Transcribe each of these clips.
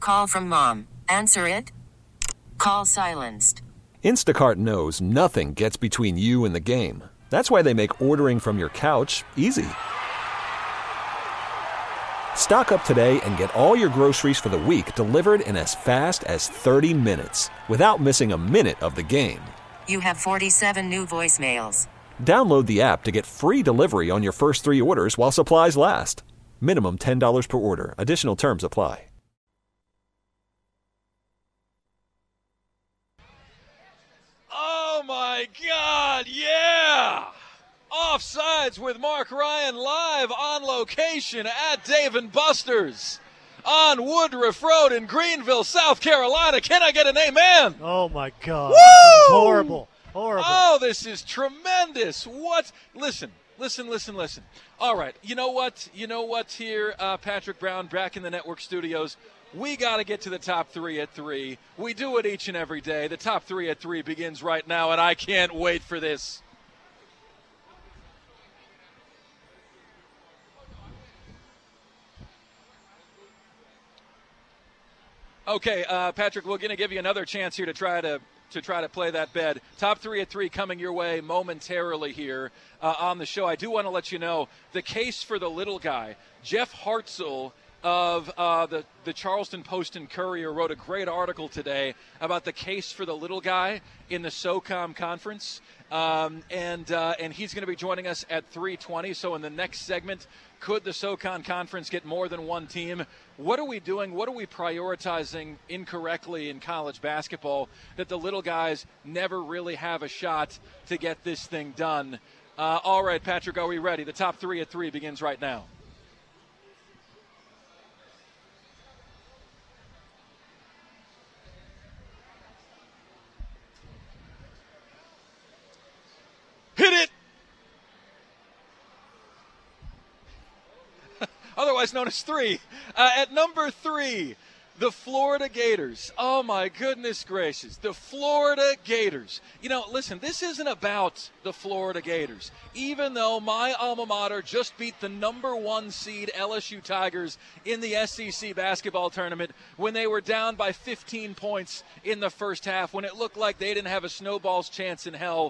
Call from mom. Answer it. Call silenced. Instacart knows nothing gets between you and the game. That's why they make ordering from your couch easy. Stock up today and get all your groceries for the week delivered in as fast as 30 minutes without missing a minute of the game. You have 47 new voicemails. Download the app to get free delivery on your first 3 orders while supplies last. Minimum $10 per order. Additional terms apply. Oh, my God, yeah! Offsides with Mark Ryan live on location at Dave & Buster's on Woodruff Road in Greenville, South Carolina. Can I get an amen? Oh, my God. Woo! Horrible. Oh, this is tremendous. What? Listen. All right, you know what here, Patrick Brown, back in the network studios. We got to get to the top 3 at 3. We do it each and every day. The top 3 at 3 begins right now, and I can't wait for this. Okay, Patrick, we're going to give you another chance here to try to play that bed. Top 3 at 3 coming your way momentarily here on the show. I do want to let you know the case for the little guy. Jeff Hartzell of the Charleston Post and Courier wrote a great article today about the case for the little guy in the SOCOM conference. And he's going to be joining us at 3:20. So in the next segment, could the SOCON conference get more than one team? What are we doing? What are we prioritizing incorrectly in college basketball that the little guys never really have a shot to get this thing done? All right, Patrick, are we ready? The top 3 at 3 begins right now. Hit it! Otherwise known as 3. At number 3, the Florida Gators. Oh, my goodness gracious. The Florida Gators. You know, listen, this isn't about the Florida Gators. Even though my alma mater just beat the number 1 seed LSU Tigers in the SEC basketball tournament when they were down by 15 points in the first half, when it looked like they didn't have a snowball's chance in hell.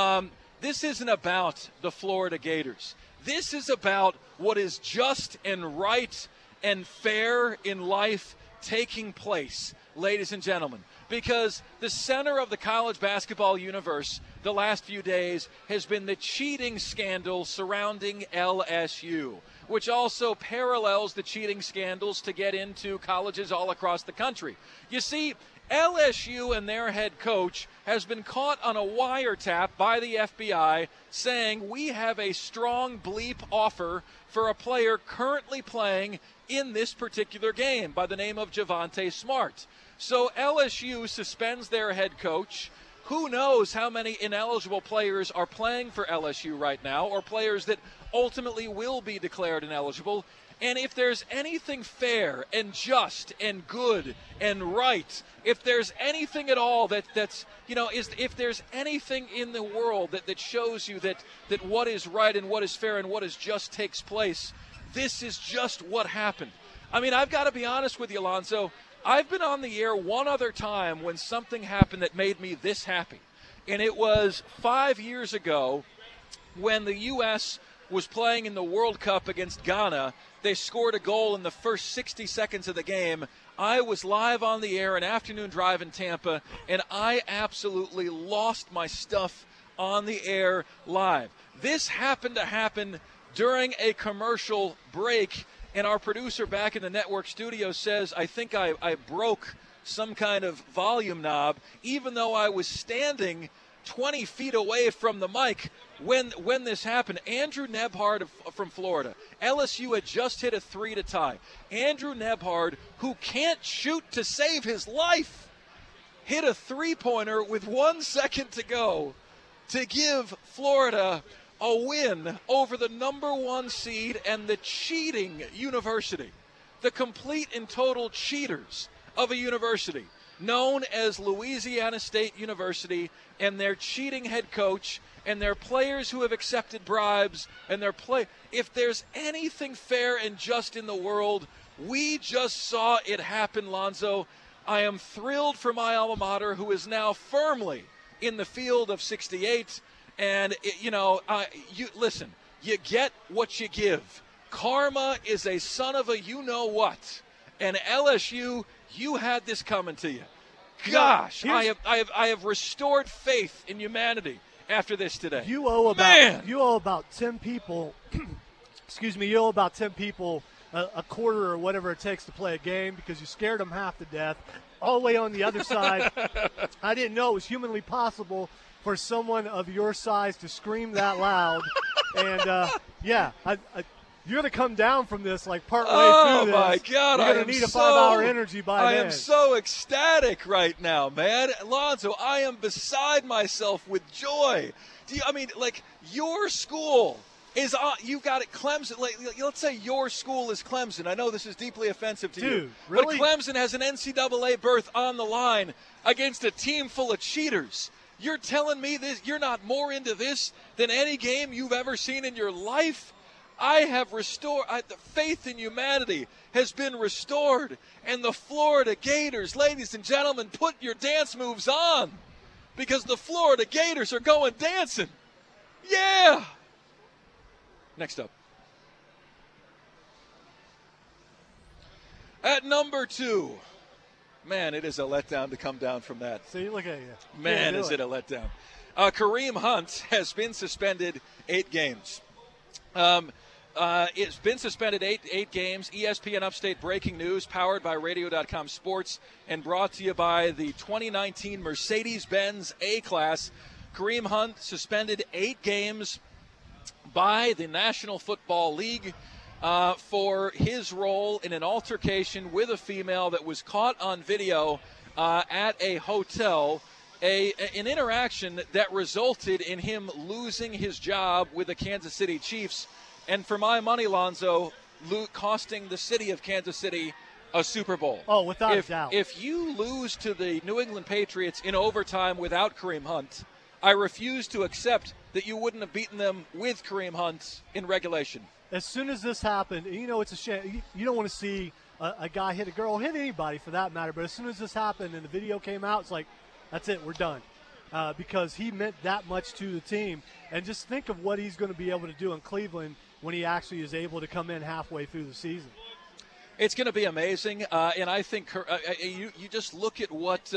This isn't about the Florida Gators. This is about what is just and right and fair in life taking place, ladies and gentlemen. Because the center of the college basketball universe the last few days has been the cheating scandal surrounding LSU, which also parallels the cheating scandals to get into colleges all across the country. You see, LSU and their head coach has been caught on a wiretap by the FBI saying we have a strong bleep offer for a player currently playing in this particular game by the name of Javonte Smart. So LSU suspends their head coach. Who knows how many ineligible players are playing for LSU right now, or players that ultimately will be declared ineligible. And if there's anything fair and just and good and right, if there's anything at all that's if there's anything in the world that shows you that what is right and what is fair and what is just takes place, this is just what happened. I mean, I've got to be honest with you, Alonzo. I've been on the air one other time when something happened that made me this happy. And it was 5 years ago when the U.S. was playing in the World Cup against Ghana. They scored a goal in the first 60 seconds of the game. I was live on the air, an afternoon drive in Tampa, and I absolutely lost my stuff on the air live. This happened to happen during a commercial break, and our producer back in the network studio says, I think I broke some kind of volume knob, even though I was standing 20 feet away from the mic when this happened. Andrew Nebhard from Florida. LSU had just hit a 3 to tie. Andrew Nebhard, who can't shoot to save his life, hit a three-pointer with 1 second to go to give Florida a win over the number 1 seed and the cheating university. The complete and total cheaters of a university known as Louisiana State University, and their cheating head coach and their players who have accepted bribes and their if there's anything fair and just in the world, We just saw it happen, Lonzo. I am thrilled for my alma mater, who is now firmly in the field of 68. And, listen, you get what you give. Karma is a son of a you-know-what. And LSU, you had this coming to you. Gosh, I have restored faith in humanity after this today. You owe about 10 people, you owe about 10 people a quarter or whatever it takes to play a game because you scared them half to death. All the way on the other side, I didn't know it was humanly possible for someone of your size to scream that loud. And, you're going to come down from this like partway through this. Oh, my God. You're going to need a 5-hour energy by then. I am so ecstatic right now, man. Lonzo, I am beside myself with joy. Your school is on. You've got it, Clemson. Let's say your school is Clemson. I know this is deeply offensive to you. Really? But Clemson has an NCAA berth on the line against a team full of cheaters. You're telling me this? You're not more into this than any game you've ever seen in your life? I have restored, the faith in humanity has been restored. And the Florida Gators, ladies and gentlemen, put your dance moves on because the Florida Gators are going dancing. Yeah. Next up. At number 2. Man, it is a letdown to come down from that. See, look at you. Man, is it a letdown. Kareem Hunt has been suspended 8 games. It's been suspended 8 games. ESPN Upstate breaking news, powered by Radio.com Sports, and brought to you by the 2019 Mercedes-Benz A-Class. Kareem Hunt suspended 8 games by the National Football League for his role in an altercation with a female that was caught on video at a hotel. An interaction that resulted in him losing his job with the Kansas City Chiefs. And for my money, Lonzo, costing the city of Kansas City a Super Bowl. Oh, without a doubt. If you lose to the New England Patriots in overtime without Kareem Hunt, I refuse to accept that you wouldn't have beaten them with Kareem Hunt in regulation. As soon as this happened, it's a shame. You don't want to see a guy hit a girl, hit anybody for that matter, but as soon as this happened and the video came out, it's like, that's it, we're done. Because he meant that much to the team. And just think of what he's going to be able to do in Cleveland when he actually is able to come in halfway through the season. It's going to be amazing, and I think you just look at what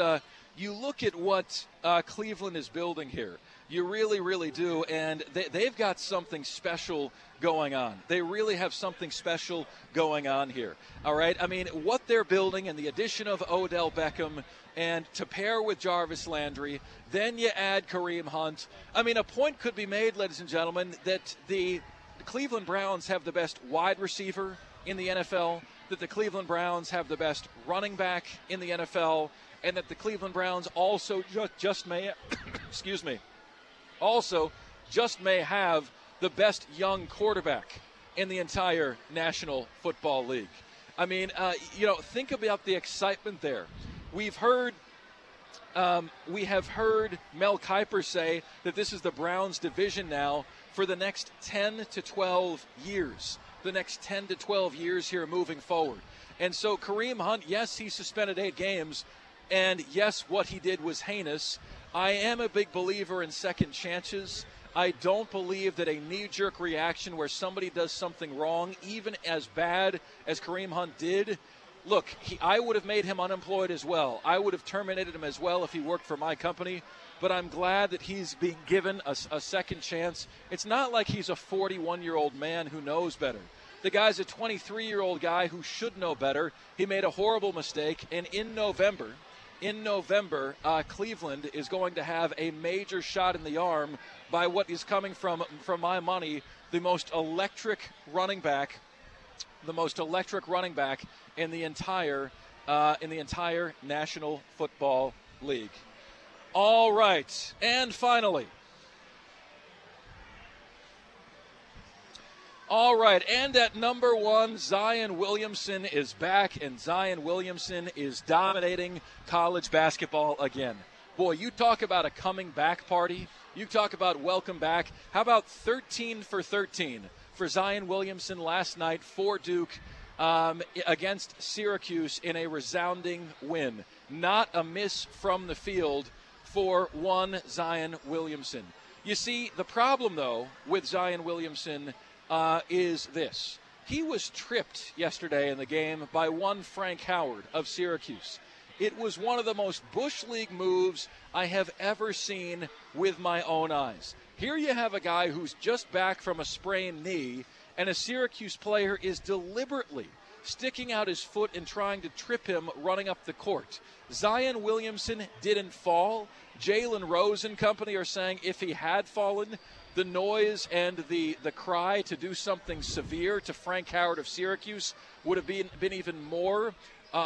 Cleveland is building here. You really, really do, and they've got something special going on. They really have something special going on here. All right, I mean, what they're building and the addition of Odell Beckham, and to pair with Jarvis Landry, then you add Kareem Hunt. I mean, a point could be made, ladies and gentlemen, that the Cleveland Browns have the best wide receiver in the NFL, that the Cleveland Browns have the best running back in the NFL, and that the Cleveland Browns also just may have the best young quarterback in the entire National Football League. I mean, think about the excitement there. We have heard Mel Kiper say that this is the Browns division now for the next 10 to 12 years. The next 10 to 12 years here moving forward. And so Kareem Hunt, yes, he suspended 8 games, and yes, what he did was heinous. I am a big believer in second chances. I don't believe that a knee-jerk reaction where somebody does something wrong, even as bad as Kareem Hunt did, look, I would have made him unemployed as well. I would have terminated him as well if he worked for my company. But I'm glad that he's being given a second chance. It's not like he's a 41-year-old man who knows better. The guy's a 23-year-old guy who should know better. He made a horrible mistake. And in November, Cleveland is going to have a major shot in the arm by what is coming from my money, the most electric running back in the entire National Football League. All right, and finally. All right, and at number 1, Zion Williamson is back, and Zion Williamson is dominating college basketball again. Boy, you talk about a coming back party. You talk about welcome back. How about 13 for 13 for Zion Williamson last night for Duke? against Syracuse in a resounding win. Not a miss from the field for one Zion Williamson. You see, the problem, though, with Zion Williamson is this. He was tripped yesterday in the game by one Frank Howard of Syracuse. It was one of the most Bush League moves I have ever seen with my own eyes. Here you have a guy who's just back from a sprained knee, and a Syracuse player is deliberately sticking out his foot and trying to trip him running up the court. Zion Williamson didn't fall. Jalen Rose and company are saying if he had fallen, the noise and the cry to do something severe to Frank Howard of Syracuse would have been even more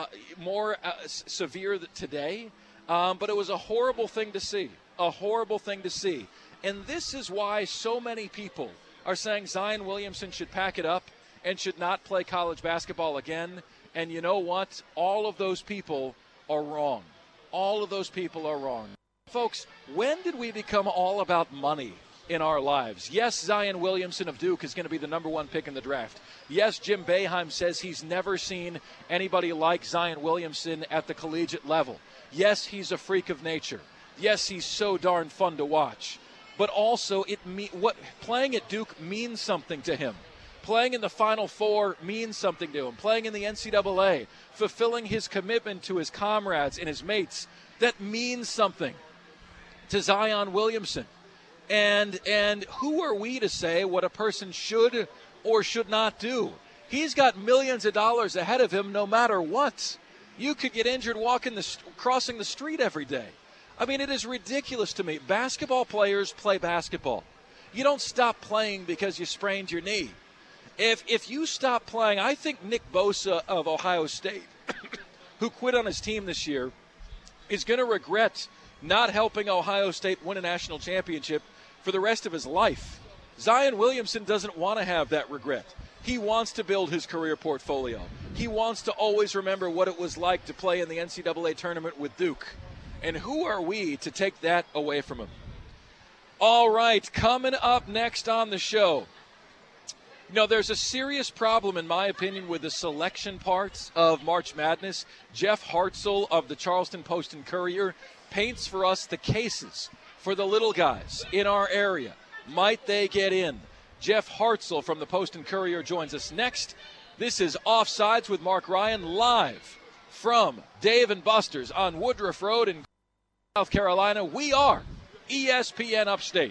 severe today. But it was a horrible thing to see, And this is why so many people are saying Zion Williamson should pack it up and should not play college basketball again. And you know what? All of those people are wrong. Folks, when did we become all about money in our lives? Yes, Zion Williamson of Duke is going to be the number one pick in the draft. Yes, Jim Boeheim says he's never seen anybody like Zion Williamson at the collegiate level. Yes, he's a freak of nature. Yes, he's so darn fun to watch. But also, playing at Duke means something to him. Playing in the Final Four means something to him. Playing in the NCAA, fulfilling his commitment to his comrades and his mates, that means something to Zion Williamson. And who are we to say what a person should or should not do? He's got millions of dollars ahead of him no matter what. You could get injured crossing the street every day. I mean, it is ridiculous to me. Basketball players play basketball. You don't stop playing because you sprained your knee. If you stop playing, I think Nick Bosa of Ohio State, who quit on his team this year, is going to regret not helping Ohio State win a national championship for the rest of his life. Zion Williamson doesn't want to have that regret. He wants to build his career portfolio. He wants to always remember what it was like to play in the NCAA tournament with Duke. And who are we to take that away from him? All right, coming up next on the show. You know, there's a serious problem, in my opinion, with the selection parts of March Madness. Jeff Hartzell of the Charleston Post and Courier paints for us the cases for the little guys in our area. Might they get in? Jeff Hartzell from the Post and Courier joins us next. This is Offsides with Mark Ryan, live from Dave & Buster's on Woodruff Road in South Carolina. We are ESPN Upstate.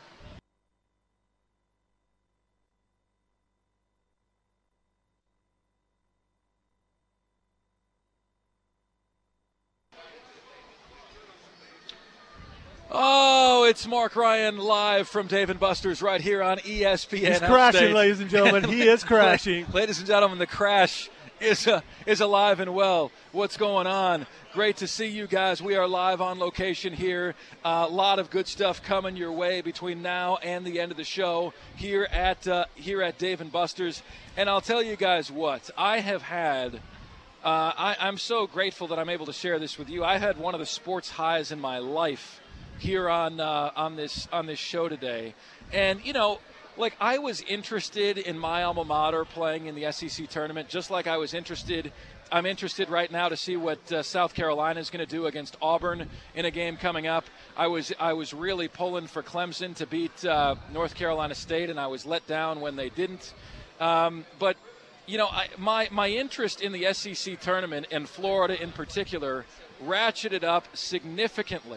Oh, it's Mark Ryan live from Dave & Buster's right here on ESPN. He's crashing, ladies and gentlemen. He is crashing. Ladies and gentlemen, the crash is alive and well. What's going on? Great to see you guys. We are live on location here. A lot of good stuff coming your way between now and the end of the show here at Dave & Buster's. And I'll tell you guys what, I have had. I'm so grateful that I'm able to share this with you. I had one of the sports highs in my life here on this show today. And, you know, like, I was interested in my alma mater playing in the SEC tournament, just like I'm interested right now to see what South Carolina is going to do against Auburn in a game coming up. I was really pulling for Clemson to beat North Carolina State, and I was let down when they didn't. But, you know, my interest in the SEC tournament, and Florida in particular, ratcheted up significantly.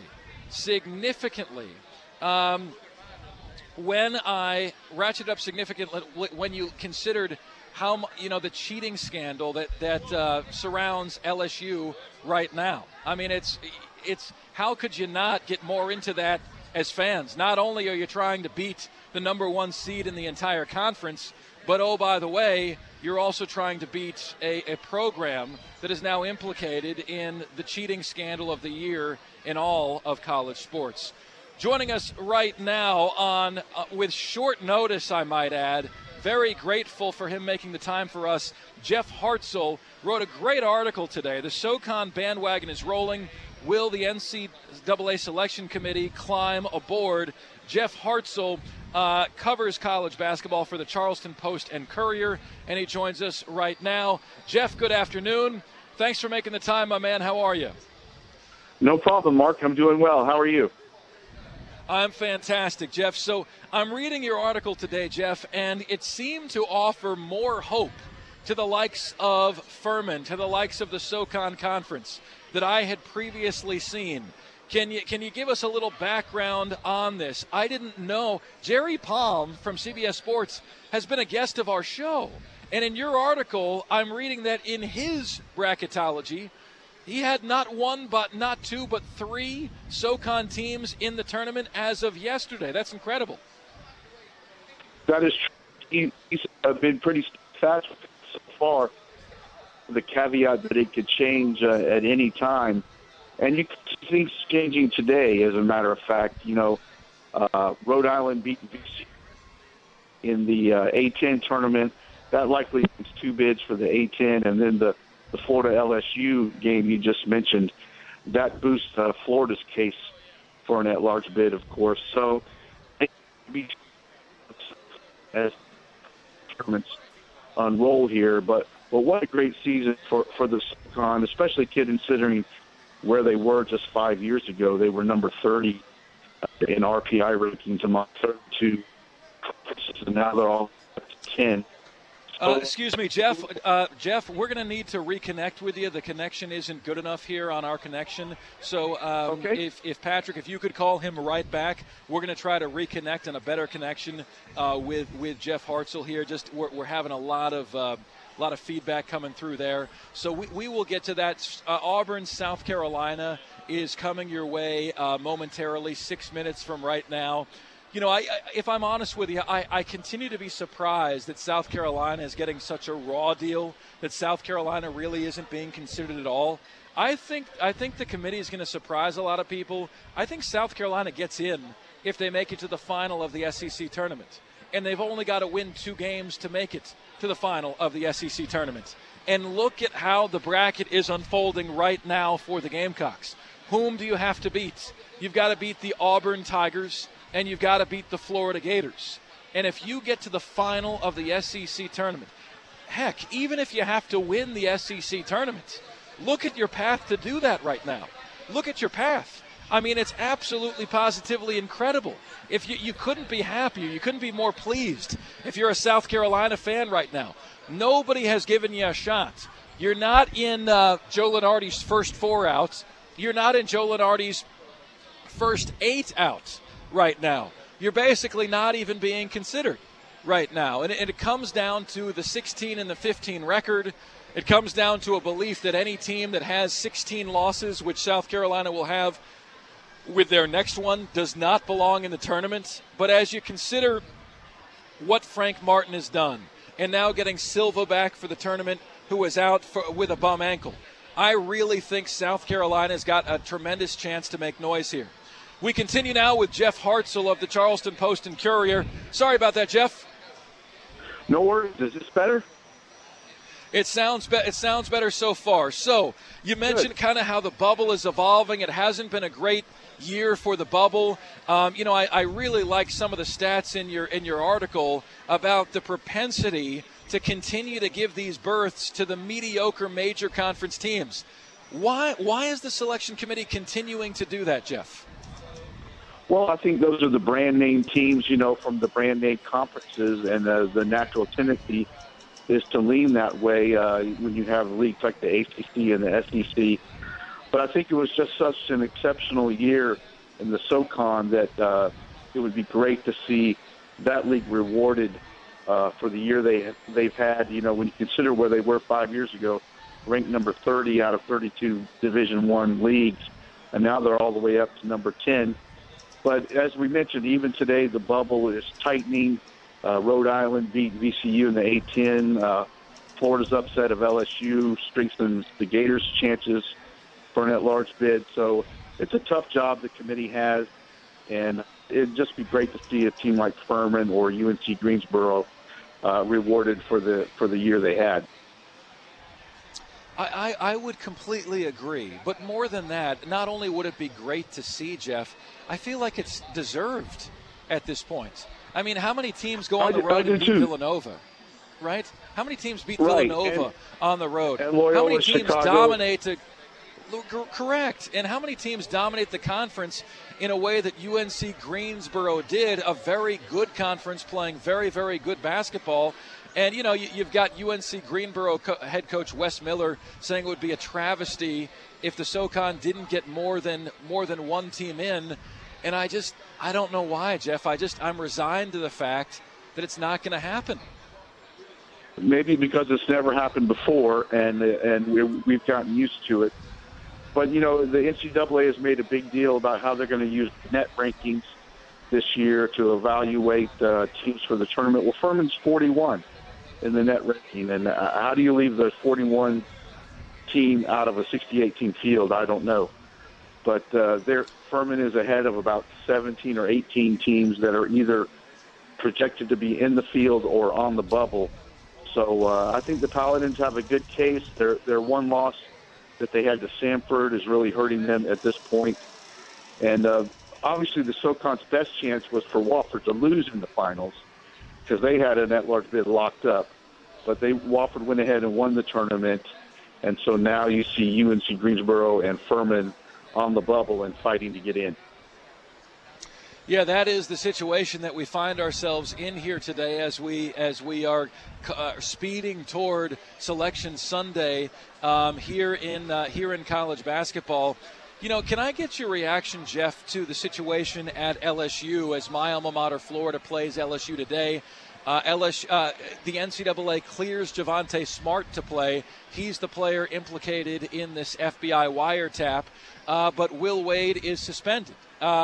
When I ratcheted up significantly when you considered how, you know, the cheating scandal that surrounds LSU right now. I mean, it's how could you not get more into that as fans? Not only are you trying to beat the number one seed in the entire conference, but, oh, by the way, you're also trying to beat a program that is now implicated in the cheating scandal of the year in all of college sports. Joining us right now with short notice, I might add, very grateful for him making the time for us. Jeff Hartzell wrote a great article today. The SoCon bandwagon is rolling. Will the NCAA Selection Committee climb aboard? Jeff Hartzell covers college basketball for the Charleston Post and Courier, and he joins us right now. Jeff, good afternoon. Thanks for making the time, my man. How are you? No problem, Mark. I'm doing well. How are you? I'm fantastic, Jeff. So I'm reading your article today, Jeff, and it seemed to offer more hope to the likes of Furman, to the likes of the SoCon Conference that I had previously seen. Can you give us a little background on this? I didn't know. Jerry Palm from CBS Sports has been a guest of our show. And in your article, I'm reading that in his bracketology, he had not one, but not two, but three SoCon teams in the tournament as of yesterday. That's incredible. That is true. He's been pretty fast so far. The caveat that it could change at any time. And you can see things changing today, as a matter of fact. You know, Rhode Island beat VC in the A-10 tournament. That likely means two bids for the A-10, and then the Florida LSU game you just mentioned, that boosts Florida's case for an at-large bid, of course. So, as tournaments unroll here, but what a great season for the SoCon, especially considering where they were just 5 years ago. They were number 30 in RPI rankings among 32, and now they're all 10. Excuse me, Jeff. Jeff, we're going to need to reconnect with you. The connection isn't good enough here on our connection. So okay. if Patrick, if you could call him right back, we're going to try to reconnect on a better connection with Jeff Hartzell here. Just we're having a lot of feedback coming through there. So we will get to that. Auburn, South Carolina is coming your way momentarily, 6 minutes from right now. You know, if I'm honest with you, I continue to be surprised that South Carolina is getting such a raw deal, that South Carolina really isn't being considered at all. I think the committee is going to surprise a lot of people. I think South Carolina gets in if they make it to the final of the SEC tournament. And they've only got to win 2 games to make it to the final of the SEC tournament. And look at how the bracket is unfolding right now for the Gamecocks. Whom do you have to beat? You've got to beat the Auburn Tigers, and you've got to beat the Florida Gators. And if you get to the final of the SEC tournament, heck, even if you have to win the SEC tournament, look at your path to do that right now. Look at your path. I mean, it's absolutely positively incredible. If you couldn't be happier, you couldn't be more pleased if you're a South Carolina fan right now. Nobody has given you a shot. You're not in Joe Lunardi's first 4 outs. You're not in Joe Lunardi's first 8 outs right now. You're basically not even being considered right now. And it comes down to the 16 and the 15 record. It comes down to a belief that any team that has 16 losses, which South Carolina will have with their next one, does not belong in the tournament. But as you consider what Frank Martin has done, and now getting Silva back for the tournament, who was out with a bum ankle, I really think South Carolina's got a tremendous chance to make noise here. We continue now with Jeff Hartzell of the Charleston Post and Courier. Sorry about that, Jeff. No worries. Is this better? It sounds better so far. So you mentioned kind of how the bubble is evolving. It hasn't been a great year for the bubble. I really like some of the stats in your article about the propensity to continue to give these berths to the mediocre major conference teams. Why is the selection committee continuing to do that, Jeff? Well, I think those are the brand name teams, from the brand name conferences, and the natural tendency is to lean that way when you have leagues like the ACC and the SEC. But I think it was just such an exceptional year in the SoCon that it would be great to see that league rewarded for the year they've had. When you consider where they were 5 years ago, ranked number 30 out of 32 Division I leagues, and now they're all the way up to number 10. But as we mentioned, even today the bubble is tightening. Rhode Island beat VCU in the A-10. Florida's upset of LSU strengthens the Gators' chances for an at-large bid. So it's a tough job the committee has, and it'd just be great to see a team like Furman or UNC Greensboro rewarded for the year they had. I would completely agree. But more than that, not only would it be great to see, Jeff, I feel like it's deserved at this point. I mean, how many teams go on the road and beat Villanova, right? How many teams beat Villanova on the road? And Loyola, how many teams Chicago. dominate correct. And how many teams dominate the conference in a way that UNC Greensboro did, a very good conference playing very, very good basketball? And, you know, you've got UNC Greensboro head coach Wes Miller saying it would be a travesty if the SoCon didn't get more than one team in. And I don't know why, Jeff. I'm resigned to the fact that it's not going to happen. Maybe because it's never happened before, and we've gotten used to it. But, you know, the NCAA has made a big deal about how they're going to use net rankings this year to evaluate teams for the tournament. Well, Furman's 41 in the net ranking, and how do you leave the 41 team out of a 68-team field? I don't know. But Furman is ahead of about 17 or 18 teams that are either projected to be in the field or on the bubble. So I think the Paladins have a good case. Their one loss that they had to Samford is really hurting them at this point. And obviously the SoCon's best chance was for Wofford to lose in the finals because they had an at-large bid locked up. But Wofford went ahead and won the tournament. And so now you see UNC Greensboro and Furman on the bubble and fighting to get in. Yeah, that is the situation that we find ourselves in here today as we are speeding toward Selection Sunday here in college basketball. You know, can I get your reaction, Jeff, to the situation at LSU as my alma mater, Florida, plays LSU today? The NCAA clears Javonte Smart to play. He's the player implicated in this FBI wiretap, but Will Wade is suspended.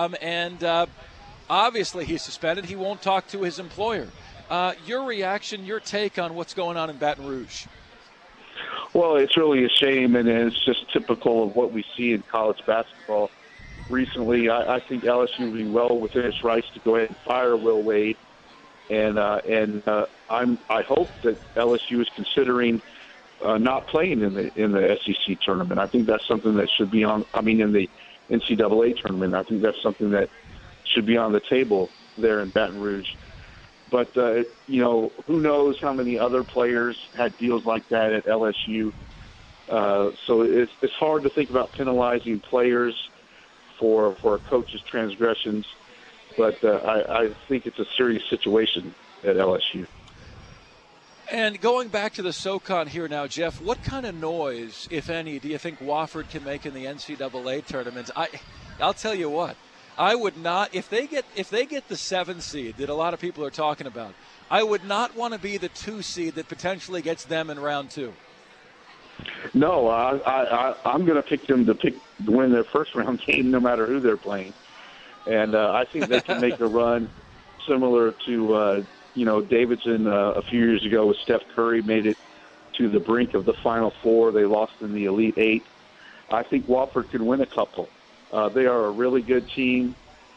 Obviously he's suspended. He won't talk to his employer. Your reaction, your take on what's going on in Baton Rouge? Well, it's really a shame, and it's just typical of what we see in college basketball recently. I think LSU will be well within its rights to go ahead and fire Will Wade. And I hope that LSU is considering not playing in the SEC tournament. I think that's something that should be in the NCAA tournament. I think that's something that should be on the table there in Baton Rouge. But, who knows how many other players had deals like that at LSU. So it's hard to think about penalizing players for a coach's transgressions. But I think it's a serious situation at LSU. And going back to the SoCon here now, Jeff, what kind of noise, if any, do you think Wofford can make in the NCAA tournament? I'll tell you what, I would not, if they get the 7 seed that a lot of people are talking about, I would not want to be the 2 seed that potentially gets them in round 2. No, I'm going to pick them to win their first round game no matter who they're playing. And I think they can make a run similar to, Davidson a few years ago with Steph Curry made it to the brink of the Final Four. They lost in the Elite Eight. I think Wofford can win a couple. They are a really good team.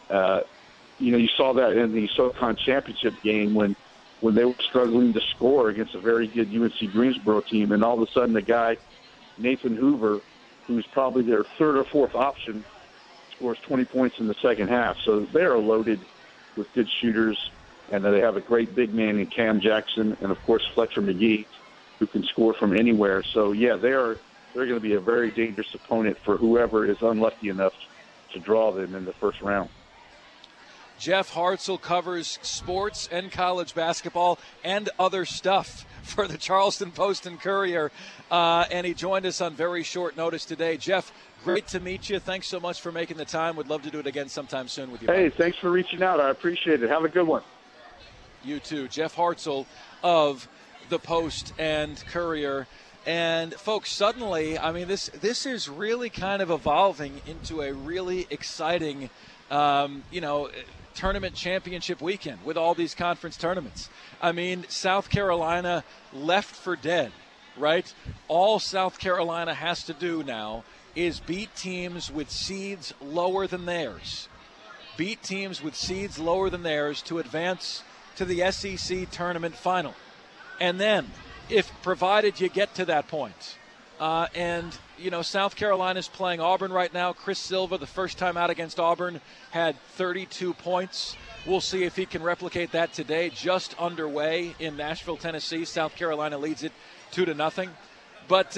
You saw that in the SoCon championship game when they were struggling to score against a very good UNC Greensboro team. And all of a sudden, the guy, Nathan Hoover, who's probably their third or fourth option, scores 20 points in the second half. So they're loaded with good shooters, and they have a great big man in Cam Jackson and, of course, Fletcher McGee, who can score from anywhere. So, yeah, they're going to be a very dangerous opponent for whoever is unlucky enough to draw them in the first round. Jeff Hartzell covers sports and college basketball and other stuff for the Charleston Post and Courier, and he joined us on very short notice today. Jeff, great to meet you. Thanks so much for making the time. Would love to do it again sometime soon with you. Hey, thanks for reaching out. I appreciate it. Have a good one. You too. Jeff Hartzell of the Post and Courier. And, folks, suddenly, this is really kind of evolving into a really exciting, tournament championship weekend with all these conference tournaments. South Carolina left for dead, right? All South Carolina has to do now is beat teams with seeds lower than theirs. Beat teams with seeds lower than theirs to advance to the SEC tournament final. And then, if provided you get to that point, and South Carolina's playing Auburn right now. Chris Silva, the first time out against Auburn, had 32 points. We'll see if he can replicate that today. Just underway in Nashville, Tennessee. South Carolina leads it 2-0. But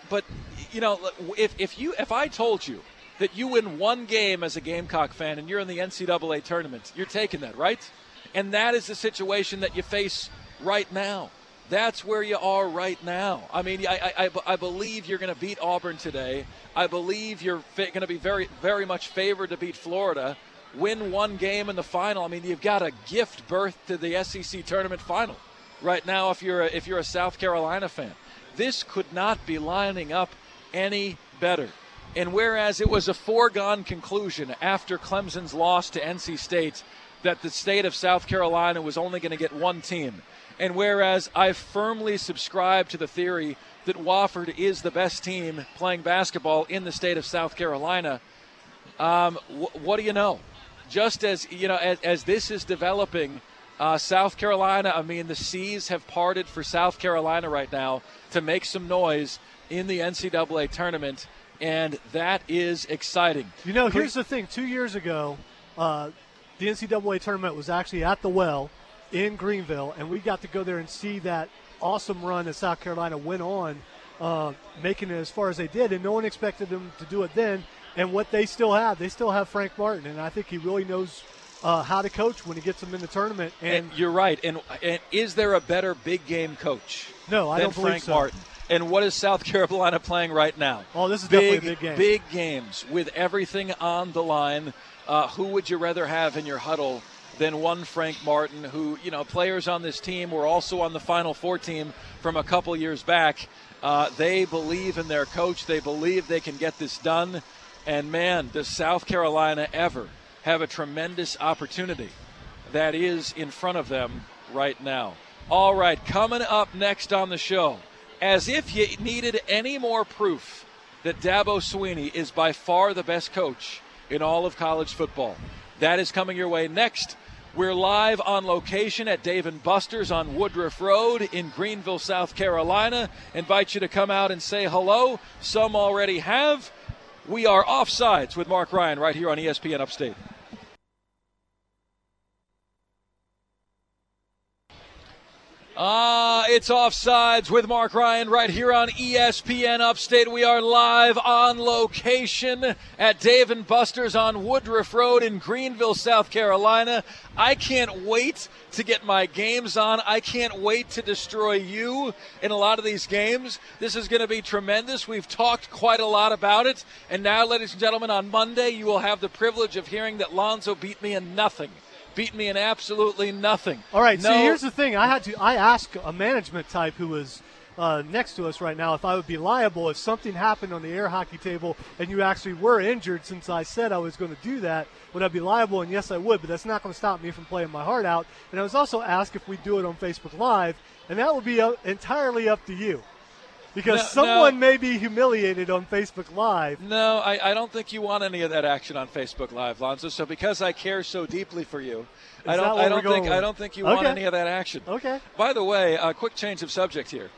if I told you that you win one game as a Gamecock fan and you're in the NCAA tournament, you're taking that, right? And that is the situation that you face right now. That's where you are right now. I mean, I believe you're going to beat Auburn today. I believe you're going to be very, very much favored to beat Florida. Win one game in the final. I mean, you've got a gift berth to the SEC tournament final right now if you're a South Carolina fan. This could not be lining up any better. And whereas it was a foregone conclusion after Clemson's loss to NC State that the state of South Carolina was only going to get one team, and whereas I firmly subscribe to the theory that Wofford is the best team playing basketball in the state of South Carolina, what do you know? Just as as this is developing, South Carolina, I mean, the seas have parted for South Carolina right now to make some noise in the NCAA tournament, and that is exciting. Here's the thing. 2 years ago, the NCAA tournament was actually at the Well in Greenville, and we got to go there and see that awesome run that South Carolina went on, making it as far as they did, and no one expected them to do it then. And what they still have Frank Martin, and I think he really knows how to coach when he gets them in the tournament. And you're right. And is there a better big game coach? No, I don't believe Frank so. Martin. And what is South Carolina playing right now? Oh, this is definitely a big game. Big games with everything on the line. Who would you rather have in your huddle than one Frank Martin, who, players on this team were also on the Final Four team from a couple years back. They believe in their coach. They believe they can get this done. And, man, does South Carolina ever have a tremendous opportunity that is in front of them right now. All right, coming up next on the show, as if you needed any more proof that Dabo Swinney is by far the best coach in all of college football. That is coming your way next. We're live on location at Dave & Buster's on Woodruff Road in Greenville, South Carolina. Invite you to come out and say hello. Some already have. We are Offsides with Mark Ryan right here on ESPN Upstate. It's Offsides with Mark Ryan right here on ESPN Upstate. We are live on location at Dave & Buster's on Woodruff Road in Greenville, South Carolina. I can't wait to get my games on. I can't wait to destroy you in a lot of these games. This is going to be tremendous. We've talked quite a lot about it. And now, ladies and gentlemen, on Monday, you will have the privilege of hearing that Lonzo beat me in nothing. Beat me in absolutely nothing. All right, see, here's the thing. I asked a management type who was next to us right now if I would be liable if something happened on the air hockey table and you actually were injured. Since I said I was going to do that, would I be liable? And yes, I would, but that's not going to stop me from playing my heart out. And I was also asked if we do it on Facebook Live, and that would be entirely up to you. Because someone may be humiliated on Facebook Live. No, I don't think you want any of that action on Facebook Live, Lonzo. So because I care so deeply for you, I don't think you want any of that action. Okay. By the way, a quick change of subject here.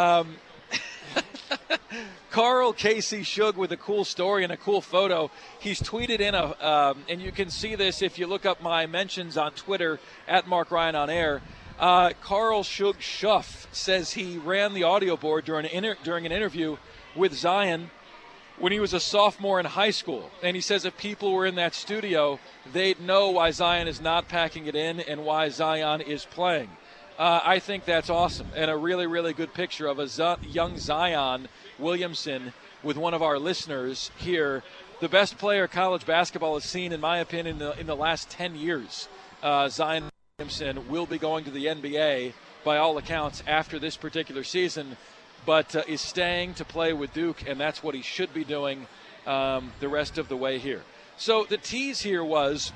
Carl Casey Shug with a cool story and a cool photo. He's tweeted in and you can see this if you look up my mentions on Twitter at Mark Ryan on Air. Carl Shug Schuff says he ran the audio board during an interview with Zion when he was a sophomore in high school. And he says if people were in that studio, they'd know why Zion is not packing it in and why Zion is playing. I think that's awesome and a really, really good picture of a young Zion Williamson with one of our listeners here. The best player college basketball has seen, in my opinion, in the last 10 years. Zion Williamson will be going to the NBA by all accounts after this particular season, but is staying to play with Duke, and that's what he should be doing the rest of the way here. So the tease here was,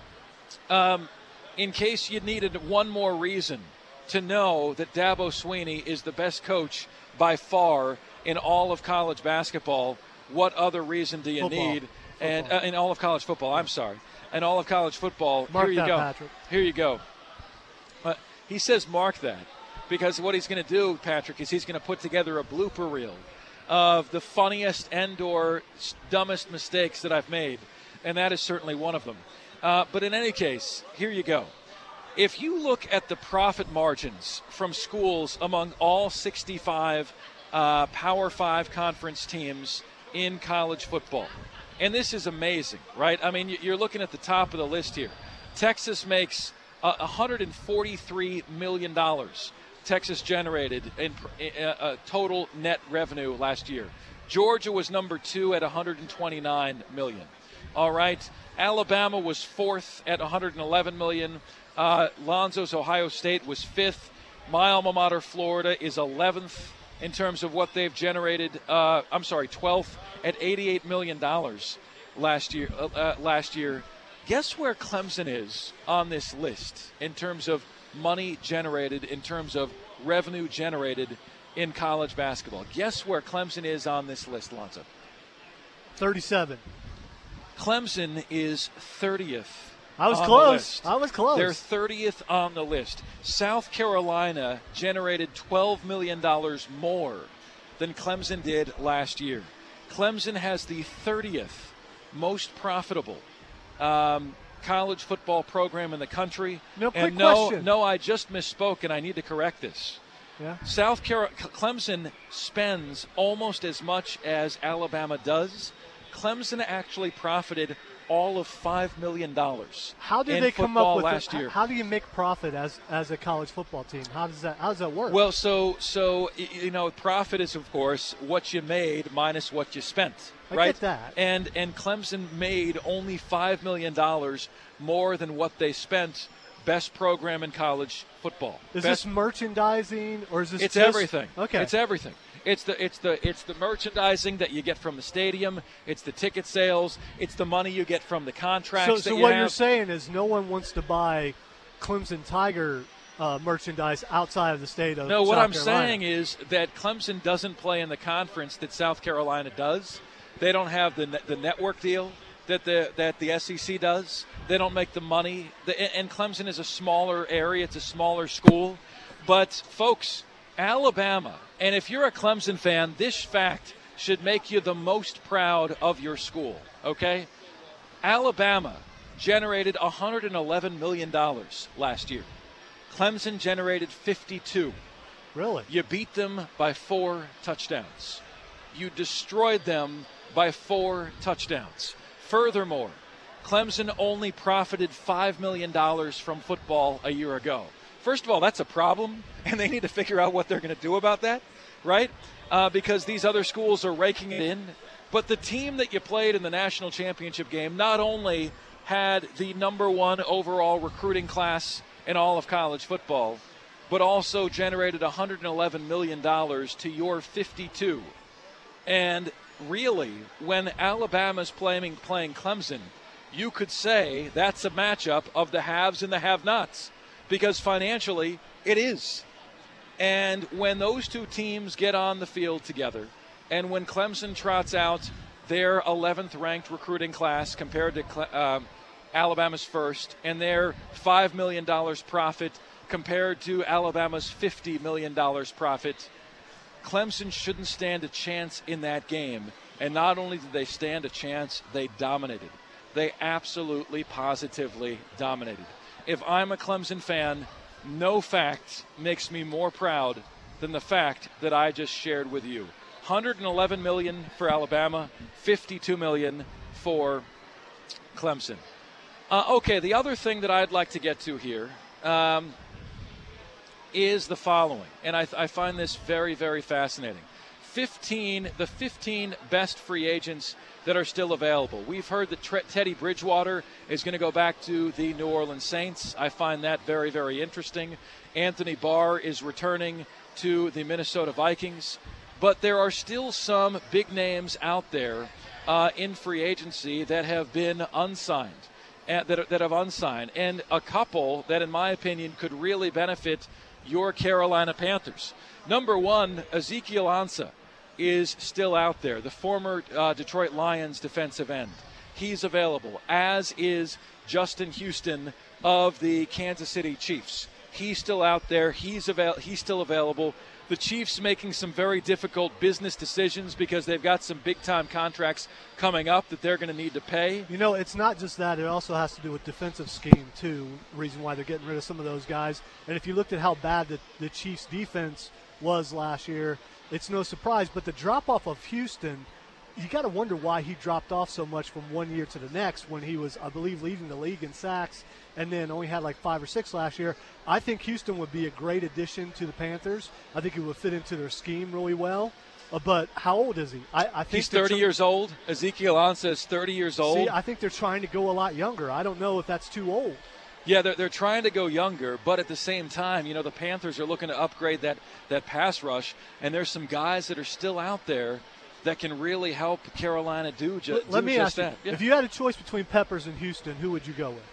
in case you needed one more reason to know that Dabo Swinney is the best coach by far in all of college basketball, what other reason do you need? And in all of college football, I'm sorry. In all of college football, mark here you that, go. Patrick. Here you go. He says mark that. because what he's going to do, Patrick, is he's going to put together a blooper reel of the funniest and/or dumbest mistakes that I've made, and that is certainly one of them. But in any case, here you go. If you look at the profit margins from schools among all 65 Power 5 conference teams in college football, and this is amazing, right? I mean, you're looking at the top of the list here. Texas makes $143 million. Texas generated in total net revenue last year. Georgia was number 2 at $129 million. All right. Alabama was 4th at $111 million. Lonzo's Ohio State was 5th. My alma mater, Florida, is 11th in terms of what they've generated. 12th at $88 million last year. Guess where Clemson is on this list in terms of money generated, in terms of revenue generated in college basketball? Guess where Clemson is on this list, Lonzo? 37. Clemson is 30th. I was close. They're 30th on the list. South Carolina generated $12 million more than Clemson did last year. Clemson has the 30th most profitable college football program in the country. Question. No, I just misspoke, and I need to correct this. Yeah. Clemson spends almost as much as Alabama does. Clemson actually profited all of $5 million. How did they come up with last year? How do you make profit as a college football team? How does that work? Well, so profit is of course what you made minus what you spent. Right? I get that. And Clemson made only $5 million more than what they spent. Best program in college football. Is this merchandising or is this? It's everything. Okay. It's everything. It's the merchandising that you get from the stadium. It's the ticket sales. It's the money you get from the contracts. So what you're saying is no one wants to buy Clemson Tiger merchandise outside of the state of No, what South I'm Carolina. saying is that Clemson doesn't play in the conference that South Carolina does. They don't have the network deal that the SEC does. They don't make the money. And Clemson is a smaller area. It's a smaller school. But, folks, Alabama, and if you're a Clemson fan, this fact should make you the most proud of your school, okay? Alabama generated $111 million last year. Clemson generated 52. Really? You beat them by 4 touchdowns. You destroyed them by 4 touchdowns. Furthermore, Clemson only profited $5 million from football a year ago. First of all, that's a problem, and they need to figure out what they're going to do about that, right? Because these other schools are raking it in. But the team that you played in the national championship game not only had the number 1 overall recruiting class in all of college football, but also generated $111 million to your 52. And really, when Alabama's playing Clemson, you could say that's a matchup of the haves and the have-nots, because financially it is. And when those two teams get on the field together, and when Clemson trots out their 11th ranked recruiting class compared to Alabama's first, and their $5 million profit compared to Alabama's $50 million profit, Clemson shouldn't stand a chance in that game. And not only did they stand a chance, they dominated. They absolutely, positively dominated. If I'm a Clemson fan, no fact makes me more proud than the fact that I just shared with you. $111 million for Alabama, $52 million for Clemson. Okay, the other thing that I'd like to get to here is the following, and I find this very, very fascinating. The 15 best free agents that are still available. We've heard that Teddy Bridgewater is going to go back to the New Orleans Saints. I find that very, very interesting. Anthony Barr is returning to the Minnesota Vikings. But there are still some big names out there in free agency that have been unsigned, that have unsigned, and a couple that, in my opinion, could really benefit your Carolina Panthers. Number 1, Ezekiel Ansah is still out there, the former Detroit Lions defensive end. He's available, as is Justin Houston of the Kansas City Chiefs. He's still out there. He's still available. The Chiefs making some very difficult business decisions because they've got some big-time contracts coming up that they're going to need to pay. You know, it's not just that. It also has to do with defensive scheme, too, the reason why they're getting rid of some of those guys. And if you looked at how bad the Chiefs' defense was last year, it's no surprise. But the drop-off of Houston, you got to wonder why he dropped off so much from one year to the next when he was, I believe, leading the league in sacks and then only had like 5 or 6 last year. I think Houston would be a great addition to the Panthers. I think he would fit into their scheme really well. But how old is he? I think he's 30 years old. Ezekiel Ansah is 30 years old. See, I think they're trying to go a lot younger. I don't know if that's too old. Yeah, they're trying to go younger, but at the same time, you know, the Panthers are looking to upgrade that pass rush, and there's some guys that are still out there that can really help Carolina do just that. Let me ask you, if you had a choice between Peppers and Houston, who would you go with?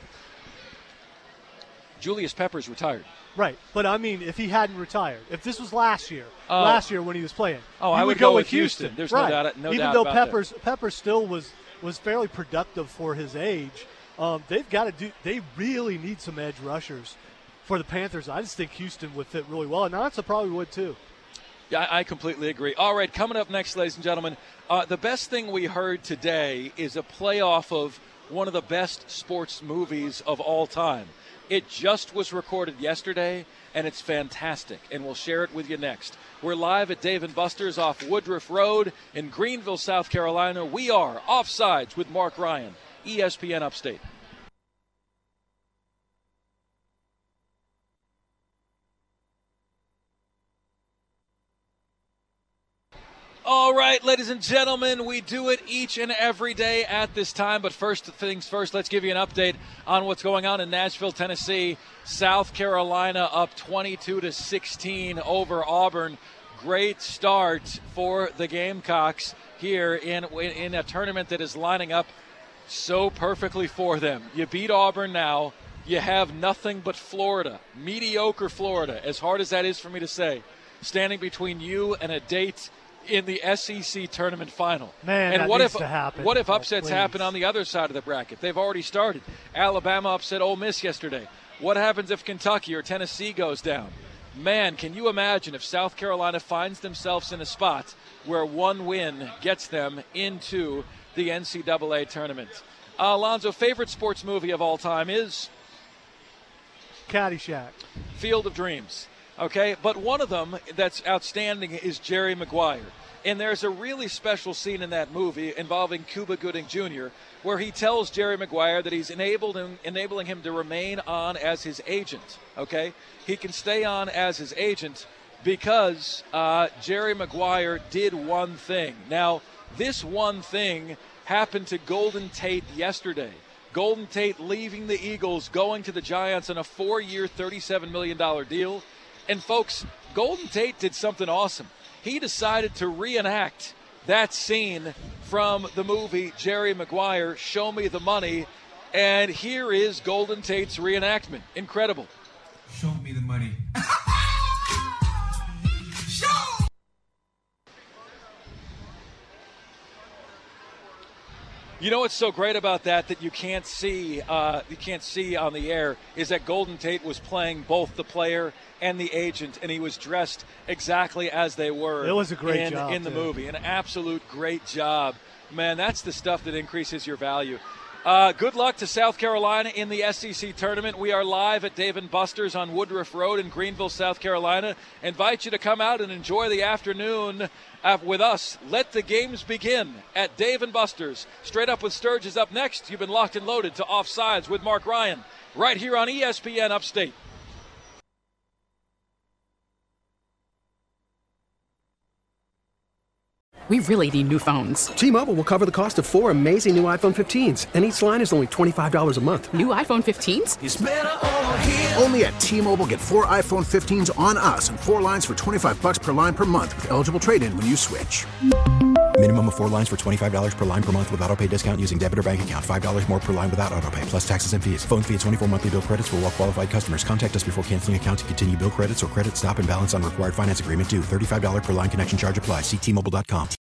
Julius Peppers retired. Right, but I mean, if he hadn't retired, if this was last year when he was playing, I would go with Houston. There's right. no doubt. Even though Peppers still was fairly productive for his age, they really need some edge rushers for the Panthers. I just think Houston would fit really well, and Ansah probably would too. Yeah, I completely agree. All right, coming up next, ladies and gentlemen, the best thing we heard today is a playoff of one of the best sports movies of all time. It just was recorded yesterday, and it's fantastic, and we'll share it with you next. We're live at Dave & Buster's off Woodruff Road in Greenville, South Carolina. We are Offsides with Mark Ryan, ESPN Upstate. All right, ladies and gentlemen, we do it each and every day at this time. But first things first, let's give you an update on what's going on in Nashville, Tennessee. South Carolina up 22-16 over Auburn. Great start for the Gamecocks here in a tournament that is lining up so perfectly for them. You beat Auburn now. You have nothing but Florida, mediocre Florida, as hard as that is for me to say, standing between you and a date in the SEC tournament final. Man, and that what needs if to happen. What if upsets Please. happen on the other side of the bracket? They've already started. Alabama upset Ole Miss yesterday. What happens if Kentucky or Tennessee goes down? Man, can you imagine if South Carolina finds themselves in a spot where one win gets them into the NCAA tournament? Alonzo, favorite sports movie of all time is? Caddyshack. Field of Dreams. Okay, but one of them that's outstanding is Jerry Maguire. And there's a really special scene in that movie involving Cuba Gooding Jr. where he tells Jerry Maguire that he's enabling him to remain on as his agent. Okay, he can stay on as his agent because Jerry Maguire did one thing. Now, this one thing happened to Golden Tate yesterday. Golden Tate leaving the Eagles, going to the Giants on a 4-year, $37 million deal. And, folks, Golden Tate did something awesome. He decided to reenact that scene from the movie Jerry Maguire, Show Me the Money. And here is Golden Tate's reenactment. Incredible. Show me the money. You know what's so great about that you can't see on the air is that Golden Tate was playing both the player and the agent, and he was dressed exactly as they were. It was a great job in the movie. An absolute great job. Man, that's the stuff that increases your value. Good luck to South Carolina in the SEC tournament. We are live at Dave & Buster's on Woodruff Road in Greenville, South Carolina. Invite you to come out and enjoy the afternoon with us. Let the games begin at Dave & Buster's. Straight Up with Sturge is up next. You've been locked and loaded to Offsides with Mark Ryan right here on ESPN Upstate. We really need new phones. T-Mobile will cover the cost of 4 amazing new iPhone 15s, and each line is only $25 a month. New iPhone 15s? It's better over here. Only at T-Mobile, get 4 iPhone 15s on us and 4 lines for $25 per line per month with eligible trade-in when you switch. Minimum of 4 lines for $25 per line per month with autopay discount using debit or bank account. $5 more per line without autopay, plus taxes and fees. Phone fee at 24 monthly bill credits for well-qualified customers. Contact us before canceling account to continue bill credits or credit stop and balance on required finance agreement due. $35 per line connection charge applies. See T-Mobile.com.